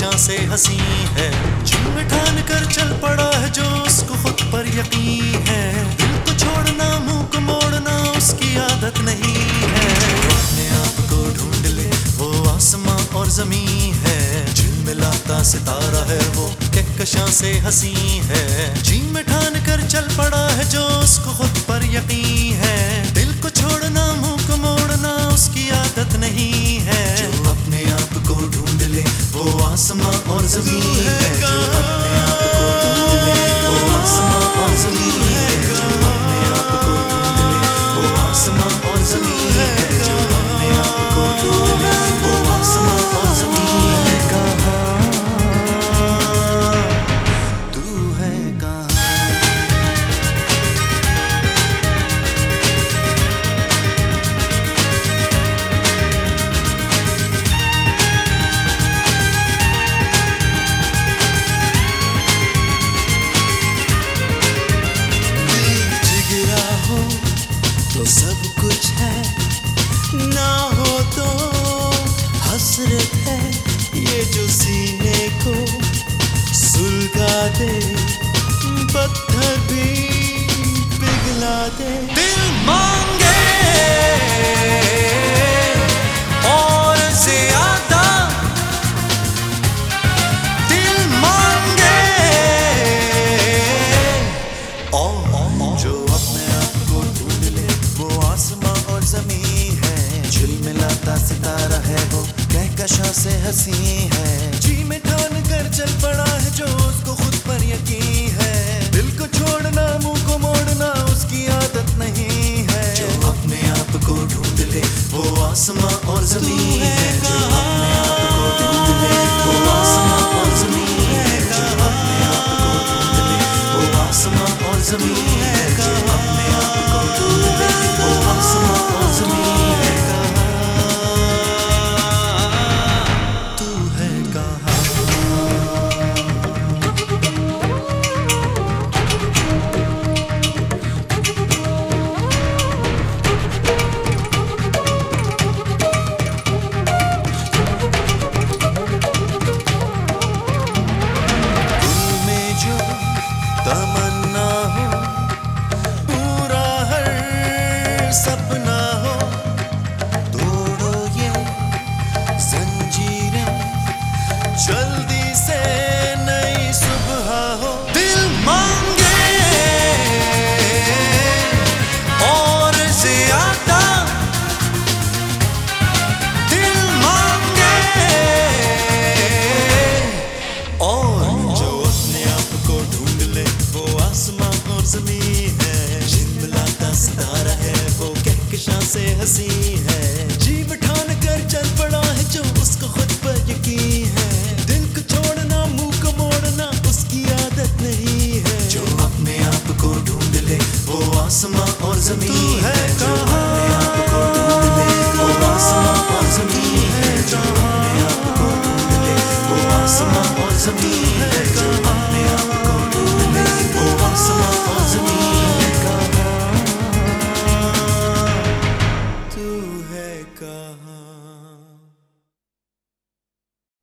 कहकशां से हंसी है। जुर्म ठान कर चल पड़ा है जो उसको खुद पर यकीन है। दिल को छोड़ना मुंह को मोड़ना उसकी आदत नहीं है। अपने आप को ढूंढ ले वो आसमां और जमीन है। झिलमिलाता सितारा है वो कहकशां से हंसी है। जी में ठान कर चल पड़ा है जो उसको खुद पर यकीन है। दिल को छोड़ना मुंह को मोड़ना उसकी आदत नहीं है। जो अपने आप को ढूंढ ले वो आसमां और जमीन है। जो अपने आप को ढूंढ ले वो आसमां और जमीन है। जो अपने आप को ढूंढ ले वो आसमां और जमीन है। जो अपने आप को ढूंढ ले वो आसमां और जमीन है। कहाँ तू है कहाँ? तो सब कुछ है, ना हो तो हसरत है। ये जो सीने को सुलगा दे, पत्थर भी पिघला दे। दिल मांगे और ज्यादा, दिल मांगे और जो अपने आप को ढूंढ ले वो आसमां और जमीन है। झिलमिलाता सितारा है वो कहकशां से हंसी है। जी में ठान कर चल पड़ा है जो उसको खुद पर यकीन है। दिल को छोड़ना मुंह को मोड़ना उसकी आदत नहीं है। जो अपने आप को ढूंढ ले वो आसमां और जमीन है। जो अपने आप को ढूंढ ले वो आसमां और जमीन है। जो अपने आप को ढूंढ ले वो आसमां और जमीन है। जो अपने आप को ढूंढ ले वो आसमां और जमीन है। तू है कहाँ? दिल में जो तमन्ना हो, पूरा हर सपना हो, तोड़ो ये जंजीरें, जल्दी से नई सुबह हो। दिल मांगे और ज्यादा, दिल मांगे और जो अपने आप को ढूंढ ले वो आसमां और जमीन है। झिलमिलाता सितारा है वो कहकशां से हंसी है। जी ठान कर चल पड़ा है जो उसको खुद पर यकीन है। दिल को छोड़ना मुंह को मोड़ना उसकी आदत नहीं है। जो अपने आप को ढूंढ ले वो आसमां और जमीन है। जो अपने आप को ढूंढ ले वो आसमां और जमीन है। जो अपने आप को ढूंढ ले वो आसमां और जमीन